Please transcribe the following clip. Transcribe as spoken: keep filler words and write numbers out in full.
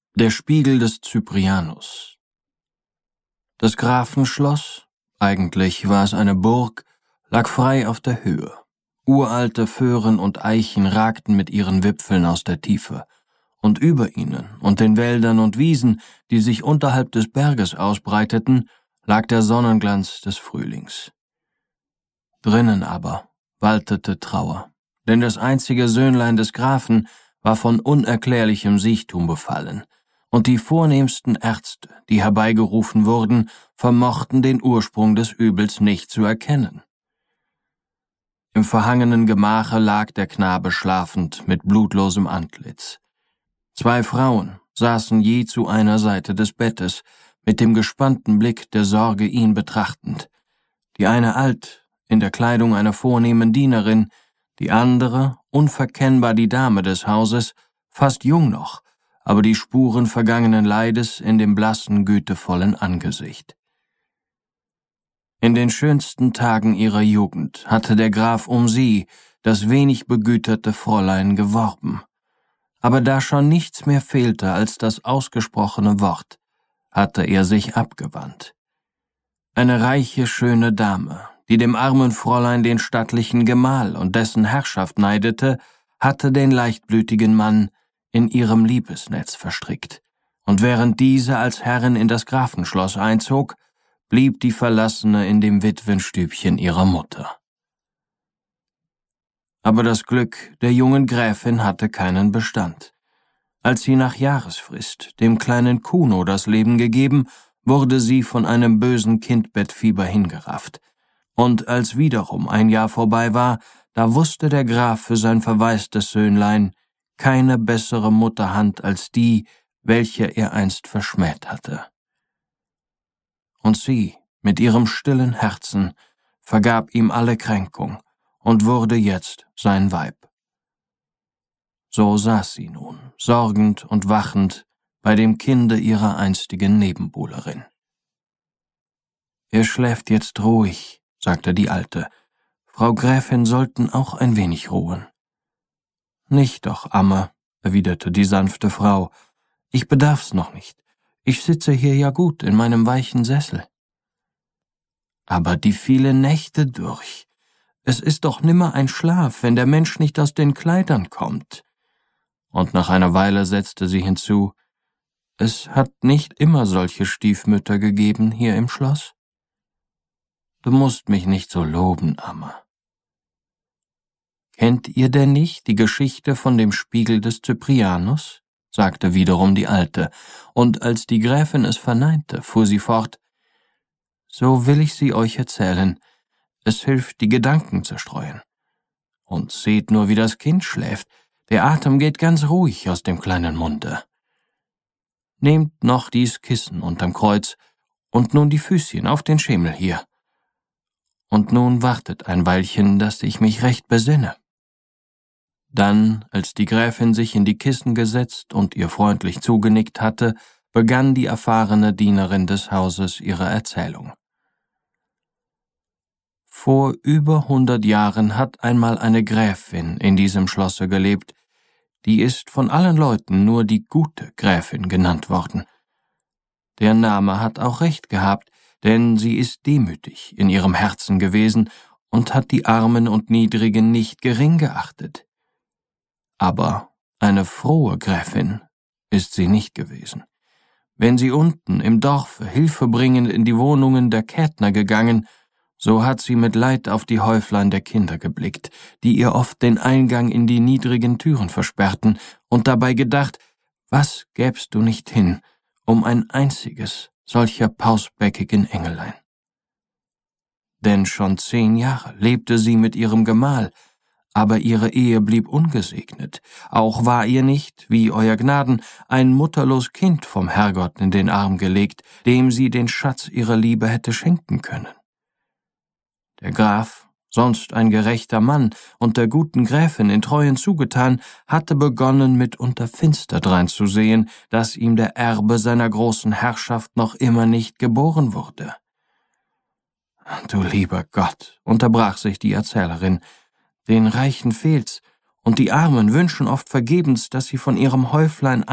Der Spiegel des Cyprianus. Das Grafenschloss, eigentlich war es eine Burg, lag frei auf der Höhe. Uralte Föhren und Eichen ragten mit ihren Wipfeln aus der Tiefe, und über ihnen und den Wäldern und Wiesen, die sich unterhalb des Berges ausbreiteten, lag der Sonnenglanz des Frühlings. Drinnen aber waltete Trauer, denn das einzige Söhnlein des Grafen war von unerklärlichem Siechtum befallen, und die vornehmsten Ärzte, die herbeigerufen wurden, vermochten den Ursprung des Übels nicht zu erkennen. Im verhangenen Gemache lag der Knabe schlafend mit blutlosem Antlitz. Zwei Frauen saßen je zu einer Seite des Bettes, mit dem gespannten Blick der Sorge ihn betrachtend. Die eine alt, in der Kleidung einer vornehmen Dienerin, die andere, unverkennbar die Dame des Hauses, fast jung noch, aber die Spuren vergangenen Leides in dem blassen, gütevollen Angesicht. In den schönsten Tagen ihrer Jugend hatte der Graf um sie, das wenig begüterte Fräulein, geworben. Aber da schon nichts mehr fehlte als das ausgesprochene Wort, hatte er sich abgewandt. Eine reiche, schöne Dame, die dem armen Fräulein den stattlichen Gemahl und dessen Herrschaft neidete, hatte den leichtblütigen Mann in ihrem Liebesnetz verstrickt, und während diese als Herrin in das Grafenschloss einzog, blieb die Verlassene in dem Witwenstübchen ihrer Mutter. Aber das Glück der jungen Gräfin hatte keinen Bestand. Als sie nach Jahresfrist dem kleinen Kuno das Leben gegeben, wurde sie von einem bösen Kindbettfieber hingerafft, und als wiederum ein Jahr vorbei war, da wusste der Graf für sein verwaistes Söhnlein keine bessere Mutterhand als die, welche er einst verschmäht hatte. Und sie, mit ihrem stillen Herzen, vergab ihm alle Kränkung und wurde jetzt sein Weib. So saß sie nun, sorgend und wachend, bei dem Kinde ihrer einstigen Nebenbuhlerin. »Er schläft jetzt ruhig«, sagte die Alte. »Frau Gräfin sollten auch ein wenig ruhen.« »Nicht doch, Amme«, erwiderte die sanfte Frau, »ich bedarf's noch nicht. Ich sitze hier ja gut in meinem weichen Sessel.« »Aber die vielen Nächte durch. Es ist doch nimmer ein Schlaf, wenn der Mensch nicht aus den Kleidern kommt.« Und nach einer Weile setzte sie hinzu, »Es hat nicht immer solche Stiefmütter gegeben hier im Schloss.« »Du musst mich nicht so loben, Amme.« »Kennt ihr denn nicht die Geschichte von dem Spiegel des Cyprianus?« sagte wiederum die Alte, und als die Gräfin es verneinte, fuhr sie fort, »So will ich sie euch erzählen. Es hilft, die Gedanken zu streuen. Und seht nur, wie das Kind schläft. Der Atem geht ganz ruhig aus dem kleinen Munde. Nehmt noch dies Kissen unterm Kreuz und nun die Füßchen auf den Schemel hier. Und nun wartet ein Weilchen, dass ich mich recht besinne.« Dann, als die Gräfin sich in die Kissen gesetzt und ihr freundlich zugenickt hatte, begann die erfahrene Dienerin des Hauses ihre Erzählung. Vor über hundert Jahren hat einmal eine Gräfin in diesem Schlosse gelebt, die ist von allen Leuten nur die gute Gräfin genannt worden. Der Name hat auch recht gehabt, denn sie ist demütig in ihrem Herzen gewesen und hat die Armen und Niedrigen nicht gering geachtet. Aber eine frohe Gräfin ist sie nicht gewesen. Wenn sie unten im Dorfe hilfebringend in die Wohnungen der Kätner gegangen, so hat sie mit Leid auf die Häuflein der Kinder geblickt, die ihr oft den Eingang in die niedrigen Türen versperrten, und dabei gedacht, was gäbst du nicht hin, um ein einziges solcher pausbäckigen Engelein. Denn schon zehn Jahre lebte sie mit ihrem Gemahl, aber ihre Ehe blieb ungesegnet. Auch war ihr nicht, wie Euer Gnaden, ein mutterlos Kind vom Herrgott in den Arm gelegt, dem sie den Schatz ihrer Liebe hätte schenken können. Der Graf, sonst ein gerechter Mann und der guten Gräfin in Treuen zugetan, hatte begonnen, mitunter finster dreinzusehen, dass ihm der Erbe seiner großen Herrschaft noch immer nicht geboren wurde. »Du lieber Gott«, unterbrach sich die Erzählerin, »den Reichen fehlt's, und die Armen wünschen oft vergebens, dass sie von ihrem Häuflein